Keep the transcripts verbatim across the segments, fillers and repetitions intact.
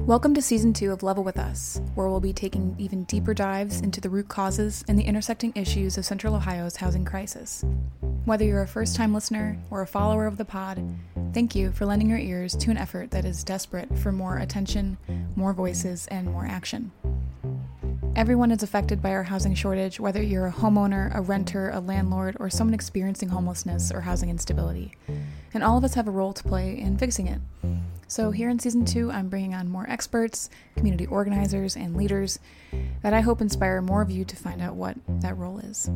Welcome to Season two of Level With Us, where we'll be taking even deeper dives into the root causes and the intersecting issues of Central Ohio's housing crisis. Whether you're a first-time listener or a follower of the pod, thank you for lending your ears to an effort that is desperate for more attention, more voices, and more action. Everyone is affected by our housing shortage, whether you're a homeowner, a renter, a landlord, or someone experiencing homelessness or housing instability. And all of us have a role to play in fixing it. So here in Season two, I'm bringing on more experts, community organizers, and leaders that I hope inspire more of you to find out what that role is.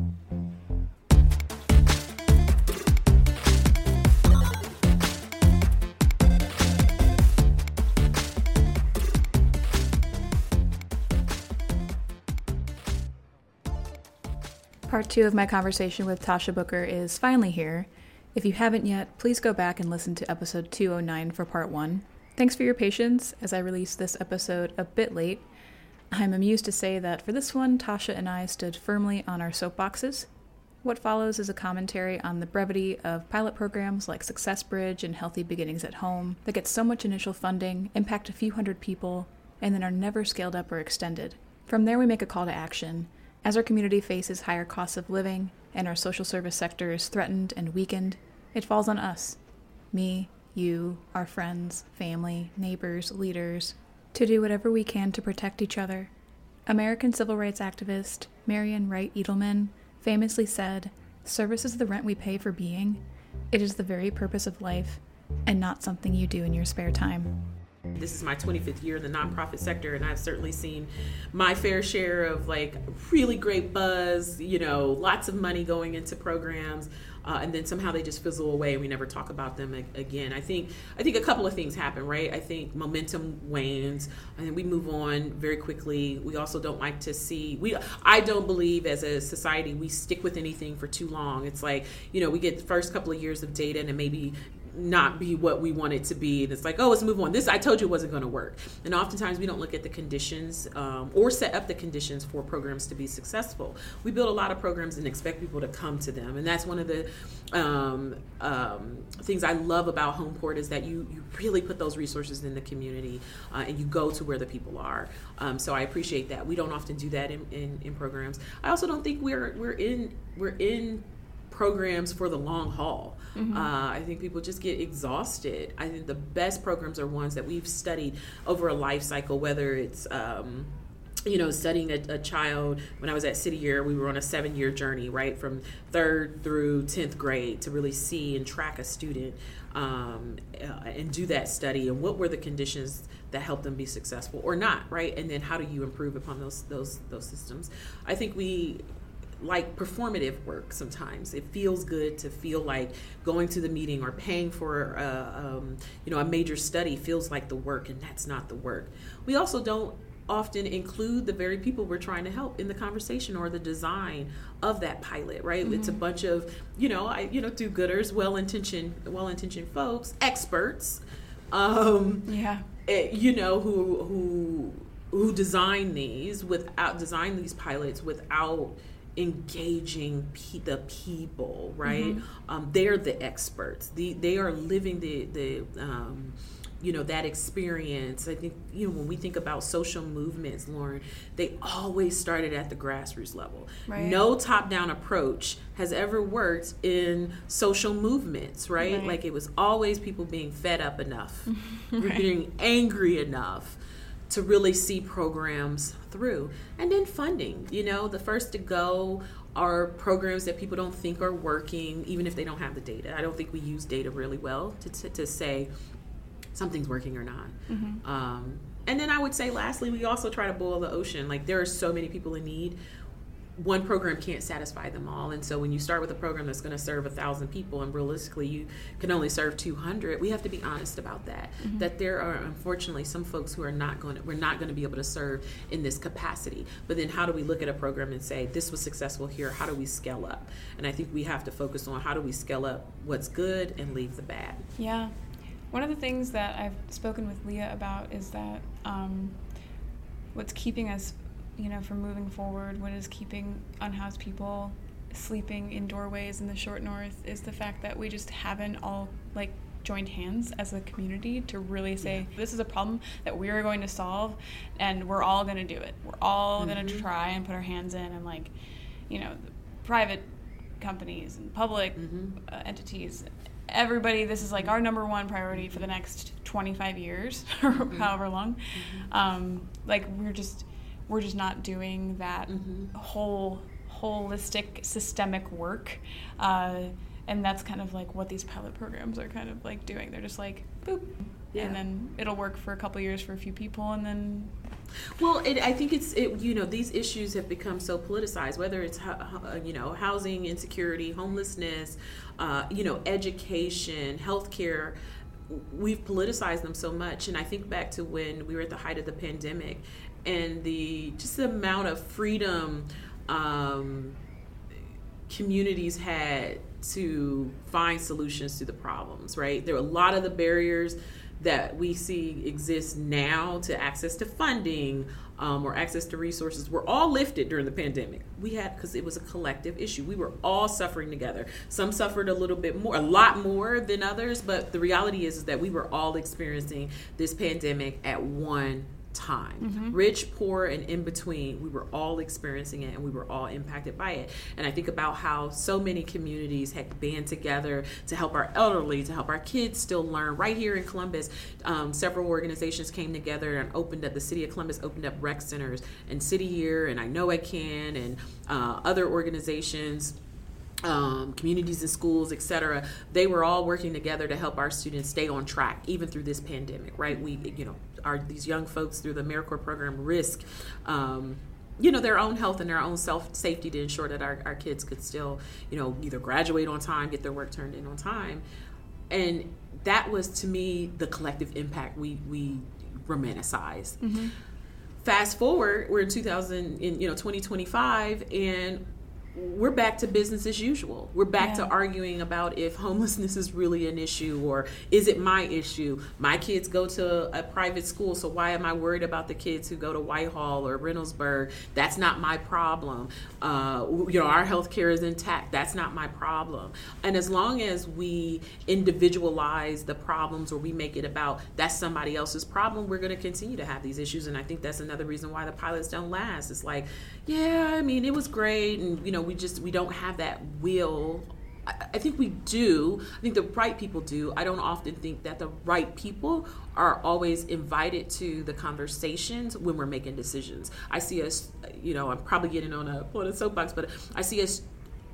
Part two of my conversation with Tasha Booker is finally here. If you haven't yet, please go back and listen to episode two oh nine for part one. Thanks for your patience as I released this episode a bit late. I'm amused to say that for this one, Tasha and I stood firmly on our soapboxes. What follows is a commentary on the brevity of pilot programs like Success Bridge and Healthy Beginnings at Home that get so much initial funding, impact a few hundred people, and then are never scaled up or extended. From there, we make a call to action. As our community faces higher costs of living and our social service sector is threatened and weakened, it falls on us, me, you, our friends, family, neighbors, leaders, to do whatever we can to protect each other. American civil rights activist Marian Wright Edelman famously said, "Service is the rent we pay for being. It is the very purpose of life, and not something you do in your spare time." This is my twenty-fifth year in the nonprofit sector, and I've certainly seen my fair share of like really great buzz, you know, lots of money going into programs, uh, and then somehow they just fizzle away and we never talk about them again. I think I think a couple of things happen, right? I think momentum wanes, and then we move on very quickly. We also don't like to see, we I don't believe as a society we stick with anything for too long. It's like, you know, we get the first couple of years of data and it maybe not be what we want it to be, and it's like, oh, let's move on. This, I told you, it wasn't going to work. And oftentimes we don't look at the conditions um, or set up the conditions for programs to be successful. We build a lot of programs and expect people to come to them, and that's one of the um, um, things I love about Homeport is that you you really put those resources in the community uh, and you go to where the people are. Um, so I appreciate that. We don't often do that in, in, in programs. I also don't think we're we're in we're in programs for the long haul. Mm-hmm. Uh, I think people just get exhausted. I think the best programs are ones that we've studied over a life cycle, whether it's, um, you know, studying a, a child. When I was at City Year, we were on a seven-year journey, right, from third through tenth grade to really see and track a student um, uh, and do that study. And what were the conditions that helped them be successful or not, right? And then how do you improve upon those those those systems? I think we like performative work sometimes. It feels good to feel like going to the meeting or paying for a, um, you know, a major study feels like the work, and that's not the work. We also don't often include the very people we're trying to help in the conversation or the design of that pilot, right? Mm-hmm. It's a bunch of, you know, I, you know, do-gooders, well-intentioned, well-intentioned folks, experts, um, yeah, you know, who who who design these without design these pilots without engaging pe- the people, right? Mm-hmm. Um, they're the experts. The, they are living the, the um, you know, that experience. I think, you know, when we think about social movements, Lauren, they always started at the grassroots level. Right. No top-down approach has ever worked in social movements, right? right? Like it was always people being fed up enough, right. being angry enough to really see programs through. And then funding, you know, the first to go are programs that people don't think are working, even if they don't have the data. I don't think we use data really well to to, to say something's working or not. Mm-hmm. Um, and then I would say lastly, we also try to boil the ocean. Like there are so many people in need. One program can't satisfy them all. And so when you start with a program that's going to serve a thousand people and realistically you can only serve two hundred, we have to be honest about that. Mm-hmm. That there are unfortunately some folks who are not going to, we're not going to be able to serve in this capacity. But then how do we look at a program and say, this was successful here, how do we scale up? And I think we have to focus on how do we scale up what's good and leave the bad. Yeah. One of the things that I've spoken with Leah about is that um, what's keeping us you know, from moving forward, what is keeping unhoused people sleeping in doorways in the short north is the fact that we just haven't all, like, joined hands as a community to really say, yeah. this is a problem that we are going to solve, and we're all going to do it. We're all mm-hmm. going to try and put our hands in, and like, you know, private companies and public mm-hmm. uh, entities, everybody, this is like our number one priority for the next twenty-five years or mm-hmm. however long. Mm-hmm. Um, like we're just, we're just not doing that mm-hmm. whole, holistic, systemic work. Uh, And that's kind of like what these pilot programs are kind of like doing. They're just like, boop. Yeah. And then it'll work for a couple of years for a few people, and then... Well, it, I think it's, it, you know, these issues have become so politicized, whether it's, uh, you know, housing insecurity, homelessness, uh, you know, education, healthcare. We've politicized them so much. And I think back to when we were at the height of the pandemic and the, just the amount of freedom um, communities had to find solutions to the problems, right? There are a lot of the barriers that we see exist now to access to funding um, or access to resources were all lifted during the pandemic. We had, because it was a collective issue. We were all suffering together. Some suffered a little bit more, a lot more than others, but the reality is, is that we were all experiencing this pandemic at one time. Mm-hmm. Rich, poor, and in between, we were all experiencing it, and we were all impacted by it. And I think about how so many communities had band together to help our elderly, to help our kids still learn. Right here in Columbus, um, several organizations came together and opened up, the city of Columbus opened up rec centers, and City Here, and I Know I Can, and uh, other organizations, Um, communities and schools, et cetera, they were all working together to help our students stay on track, even through this pandemic, right? We, you know, our these young folks through the AmeriCorps program risk, um, you know, their own health and their own self safety to ensure that our, our kids could still, you know, either graduate on time, get their work turned in on time. And that was, to me, the collective impact we, we romanticized. Mm-hmm. Fast forward, we're in two thousand, in, you know, twenty twenty-five, and we're back to business as usual. We're back yeah. to arguing about if homelessness is really an issue, or is it my issue? My kids go to a private school, so why am I worried about the kids who go to Whitehall or Reynoldsburg? That's not my problem. Uh, you know, our healthcare is intact. That's not my problem. And as long as we individualize the problems, or we make it about that's somebody else's problem, we're going to continue to have these issues. And I think that's another reason why the pilots don't last. It's like, yeah, I mean, it was great, and you know, we just we don't have that will. I, I think we do. I think the right people do. I don't often think that the right people are always invited to the conversations when we're making decisions. I see us, you know, I'm probably getting on a on a soapbox, but I see us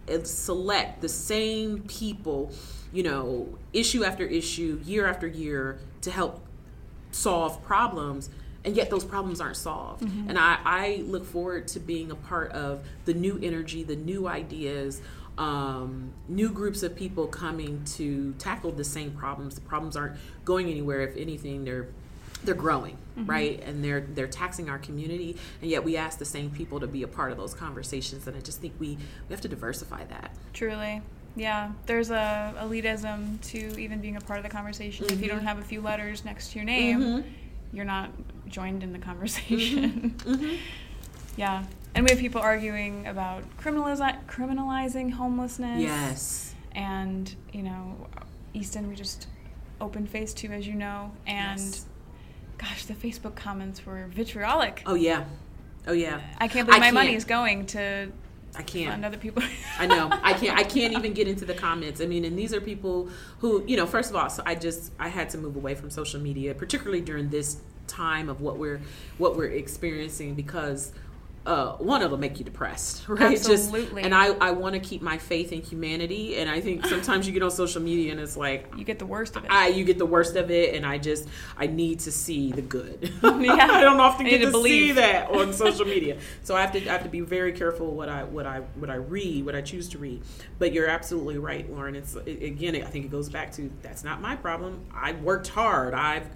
select the same people, you know, issue after issue, year after year, to help solve problems. And yet those problems aren't solved. Mm-hmm. And I, I look forward to being a part of the new energy, the new ideas, um, new groups of people coming to tackle the same problems. The problems aren't going anywhere. If anything, they're they're growing, mm-hmm. right? And they're they're taxing our community. And yet we ask the same people to be a part of those conversations. And I just think we, we have to diversify that. Truly. Yeah, there's a elitism to even being a part of the conversation. Mm-hmm. If you don't have a few letters next to your name, mm-hmm. you're not joined in the conversation. Mm-hmm. Mm-hmm. Yeah. And we have people arguing about criminaliz- criminalizing homelessness. Yes. And, you know, Easton, we just opened phase two, as you know. And, yes. gosh, the Facebook comments were vitriolic. Oh, yeah. Oh, yeah. I can't believe I my can't. money is going to I can't. fund other people. I know. I can't. I can't even get into the comments. I mean, and these are people who, you know, first of all, so I just, I had to move away from social media, particularly during this time of what we're what we're experiencing, because uh, one, it'll make you depressed, right? Absolutely. Just, and I, I want to keep my faith in humanity, and I think sometimes you get on social media and it's like you get the worst of it. I you get the worst of it, and I just I need to see the good. Yeah. I don't often get to, to see that on social media, so I have to I have to be very careful what I what I what I read, what I choose to read. But you're absolutely right, Lauren. It's it, again, I think it goes back to that's not my problem. I worked hard. I've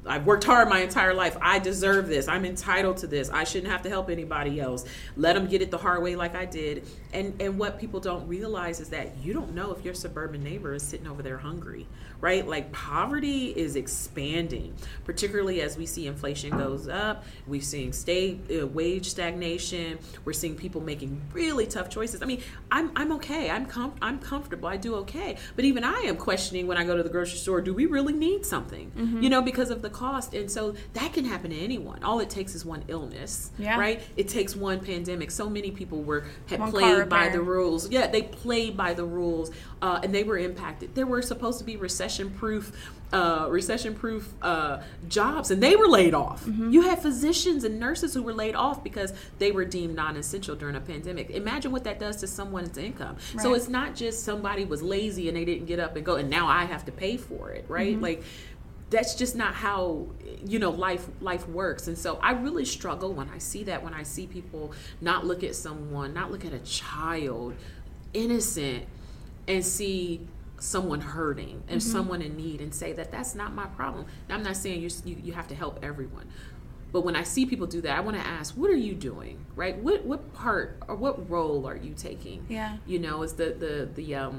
I've worked hard my entire life. I deserve this. I'm entitled to this. I shouldn't have to help anybody else. Let them get it the hard way like I did. And and what people don't realize is that you don't know if your suburban neighbor is sitting over there hungry, right? Like poverty is expanding, particularly as we see inflation goes up. We're seeing state uh, wage stagnation. We're seeing people making really tough choices. I mean, I'm I'm okay. I'm com- I'm comfortable. I do okay. But even I am questioning when I go to the grocery store, do we really need something? Mm-hmm. You know, because of the cost. And so that can happen to anyone. All it takes is one illness, yeah. right? It takes one pandemic. So many people were had one played by the rules. Yeah, they played by the rules, uh, and they were impacted. There were supposed to be recession-proof, uh, recession-proof uh, jobs, and they were laid off. Mm-hmm. You had physicians and nurses who were laid off because they were deemed non-essential during a pandemic. Imagine what that does to someone's income. Right. So it's not just somebody was lazy and they didn't get up and go, and now I have to pay for it, right? Mm-hmm. Like, that's just not how, you know, life life works. And so I really struggle when I see that, when I see people not look at someone, not look at a child, innocent, and see someone hurting and mm-hmm. someone in need and say that that's not my problem. Now, I'm not saying you, you you have to help everyone. But when I see people do that, I want to ask, what are you doing, right? What what part or what role are you taking? Yeah. You know, it's the the the um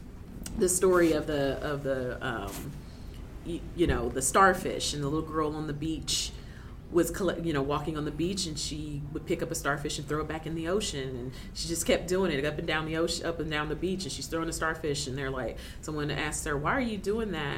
the story of the of the um You, you know, the starfish, and the little girl on the beach was, you know, walking on the beach, and she would pick up a starfish and throw it back in the ocean, and she just kept doing it up and down the ocean, up and down the beach, and she's throwing a starfish, and they're like, someone asked her, why are you doing that?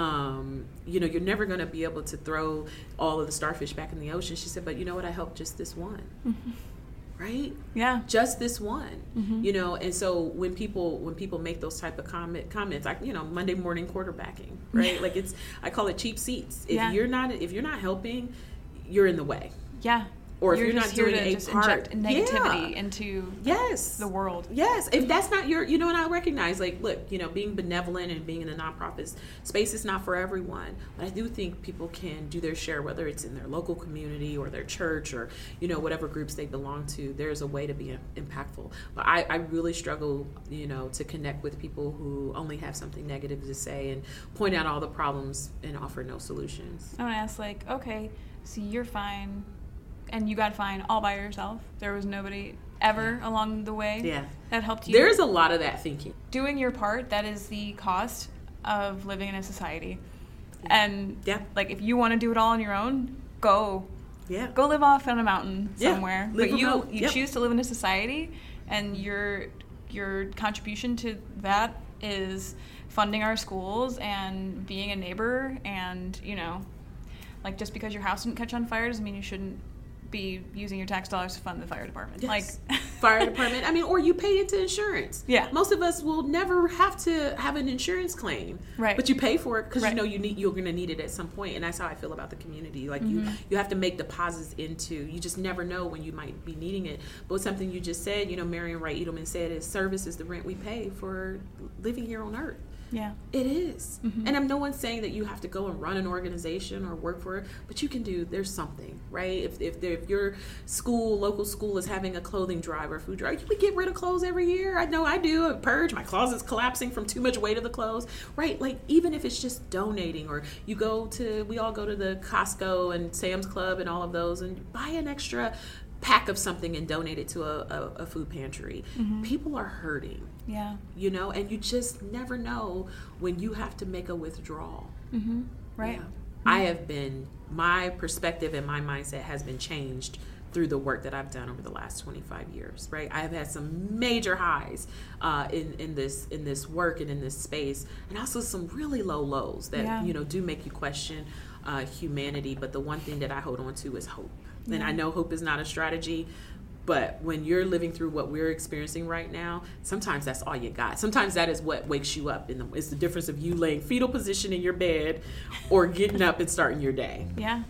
Um, you know, you're never going to be able to throw all of the starfish back in the ocean. She said, but you know what? I helped just this one. Mm-hmm. Right? Yeah. Just this one. Mm-hmm. You know, and so when people when people make those type of comment comments, like, you know, Monday morning quarterbacking, right? Yeah. Like it's I call it cheap seats. If yeah. you're not if you're not helping, you're in the way. Yeah. Or if you're, you're not doing a just part, inject negativity yeah. into yes. the world. Yes. If that's not your, you know, and I recognize, like, look, you know, being benevolent and being in the nonprofit space is not for everyone. But I do think people can do their share, whether it's in their local community or their church or, you know, whatever groups they belong to. There's a way to be impactful. But I, I really struggle, you know, to connect with people who only have something negative to say and point out all the problems and offer no solutions. I want to ask, like, okay, so you're fine. And you got fine all by yourself. There was nobody ever yeah. along the way yeah. that helped you. There's a lot of that thinking. Doing your part, that is the cost of living in a society. Yeah. And yeah. like if you want to do it all on your own, go. Yeah. Go live off on a mountain somewhere. Yeah. But remote. you you yep. choose to live in a society, and your your contribution to that is funding our schools and being a neighbor, and, you know, like just because your house didn't catch on fire doesn't mean you shouldn't be using your tax dollars to fund the fire department. Yes. Like fire department. I mean, or you pay into insurance. Yeah. Most of us will never have to have an insurance claim. Right. But you pay for it because right. you know you need you're going to need it at some point, and that's how I feel about the community. Like mm-hmm. you, you have to make deposits into. You just never know when you might be needing it. But something you just said, you know, Marian Wright Edelman said, is service is the rent we pay for living here on Earth. Yeah. It is. Mm-hmm. And I'm no one saying that you have to go and run an organization or work for it, but you can do, there's something, right? If if, if your school, local school is having a clothing drive or food drive, you would get rid of clothes every year. I know I do. I purge. My closet's collapsing from too much weight of the clothes, right? Like even if it's just donating, or you go to, we all go to the Costco and Sam's Club and all of those and buy an extra pack of something and donate it to a, a, a food pantry. Mm-hmm. People are hurting. Yeah. You know, and you just never know when you have to make a withdrawal. Mm-hmm. Right. Yeah. Mm-hmm. I have been, my perspective and my mindset has been changed through the work that I've done over the last twenty-five years, right? I have had some major highs uh, in, in this in this work and in this space, and also some really low lows that, yeah. you know, do make you question uh, humanity. But the one thing that I hold on to is hope. Yeah. And I know hope is not a strategy, but when you're living through what we're experiencing right now, sometimes that's all you got. Sometimes that is what wakes you up. In the, it's the difference of you laying fetal position in your bed or getting up and starting your day. Yeah.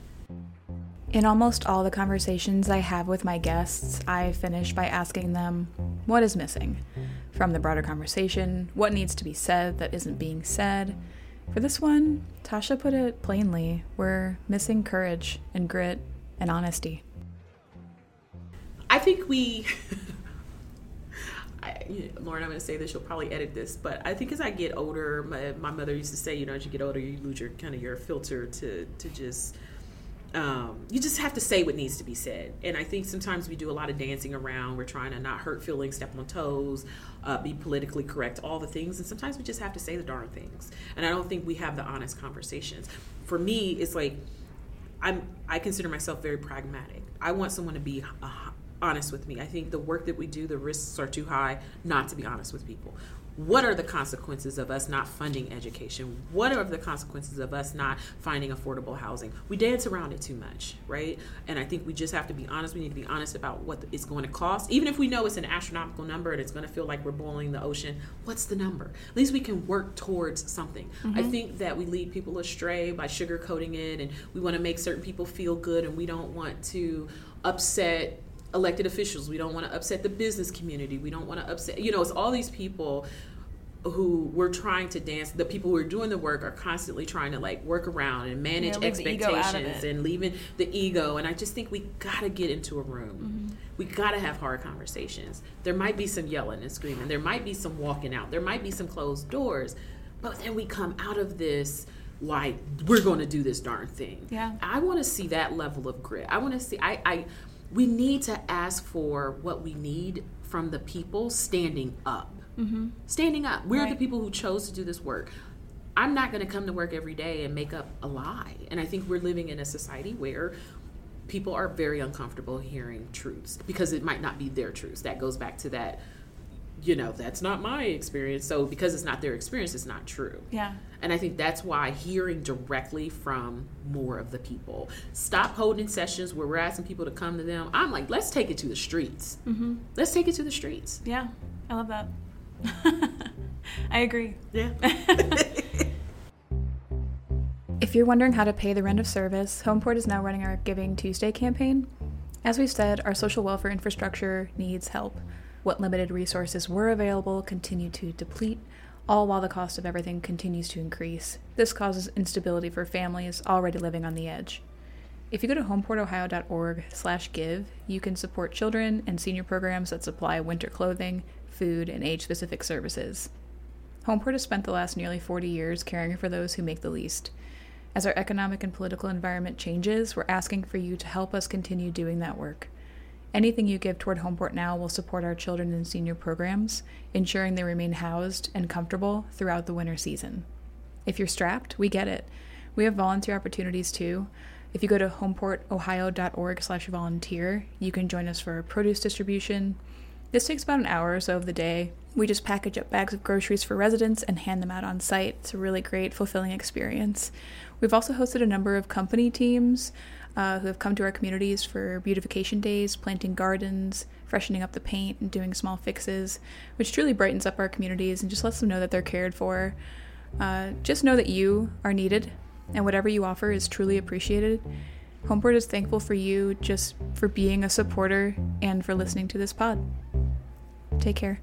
In almost all the conversations I have with my guests, I finish by asking them, what is missing? From the broader conversation, what needs to be said that isn't being said? For this one, Tasha put it plainly, we're missing courage and grit and honesty. I think we, I, you know, Lauren, I'm going to say this, you'll probably edit this, but I think as I get older, my, my mother used to say, you know, as you get older, you lose your kind of your filter to, to just, um, you just have to say what needs to be said. And I think sometimes we do a lot of dancing around. We're trying to not hurt feelings, step on toes, uh, be politically correct, all the things. And sometimes we just have to say the darn things. And I don't think we have the honest conversations. For me, it's like, I'm, I consider myself very pragmatic. I want someone to be a honest with me. I think the work that we do, the risks are too high not to be honest with people. What are the consequences of us not funding education? What are the consequences of us not finding affordable housing? We dance around it too much, right? And I think we just have to be honest. We need to be honest about what it's going to cost. Even if we know it's an astronomical number and it's going to feel like we're boiling the ocean, what's the number? At least we can work towards something. Mm-hmm. I think that we lead people astray by sugarcoating it, and we want to make certain people feel good, and we don't want to upset elected officials. We don't want to upset the business community. We don't want to upset, you know, it's all these people who we're trying to dance. The people who are doing the work are constantly trying to like work around and manage yeah, expectations and leaving the ego. And I just think we got to get into a room. Mm-hmm. We got to have hard conversations. There might be some yelling and screaming. There might be some walking out. There might be some closed doors. But then we come out of this like, we're going to do this darn thing. Yeah. I want to see that level of grit. I want to see, I, I, we need to ask for what we need from the people standing up. Mm-hmm. Standing up. We're right. the people who chose to do this work. I'm not going to come to work every day and make up a lie. And I think we're living in a society where people are very uncomfortable hearing truths because it might not be their truths. That goes back to that, you know, that's not my experience. So because it's not their experience, it's not true. Yeah. And I think that's why hearing directly from more of the people. Stop holding sessions where we're asking people to come to them. I'm like, let's take it to the streets. Mm-hmm. Let's take it to the streets. Yeah, I love that. I agree. Yeah. If you're wondering how to pay the rent of service, Homeport is now running our Giving Tuesday campaign. As we've said, our social welfare infrastructure needs help. What limited resources were available continue to deplete, all while the cost of everything continues to increase. This causes instability for families already living on the edge. If you go to homeportohio.org slash give, you can support children and senior programs that supply winter clothing, food, and age-specific services. Homeport has spent the last nearly forty years caring for those who make the least. As our economic and political environment changes, we're asking for you to help us continue doing that work. Anything you give toward Homeport now will support our children and senior programs, ensuring they remain housed and comfortable throughout the winter season. If you're strapped, we get it. We have volunteer opportunities too. If you go to homeportohio.org slash volunteer, you can join us for produce distribution. This takes about an hour or so of the day. We just package up bags of groceries for residents and hand them out on site. It's a really great, fulfilling experience. We've also hosted a number of company teams uh, who have come to our communities for beautification days, planting gardens, freshening up the paint, and doing small fixes, which truly brightens up our communities and just lets them know that they're cared for. Uh, just know that you are needed, and whatever you offer is truly appreciated. Homeport is thankful for you just for being a supporter and for listening to this pod. Take care.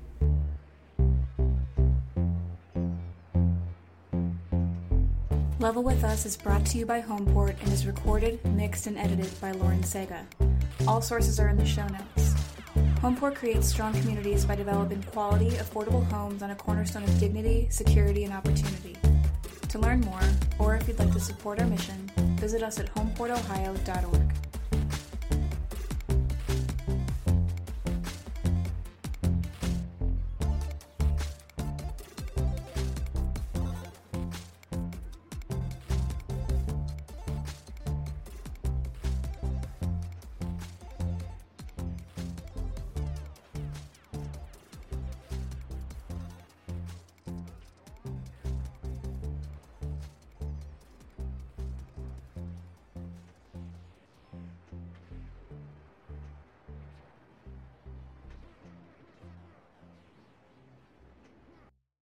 Level With Us is brought to you by Homeport and is recorded, mixed, and edited by Lauren Sega. All sources are in the show notes. Homeport creates strong communities by developing quality, affordable homes on a cornerstone of dignity, security, and opportunity. To learn more, or if you'd like to support our mission, visit us at homeport ohio dot org.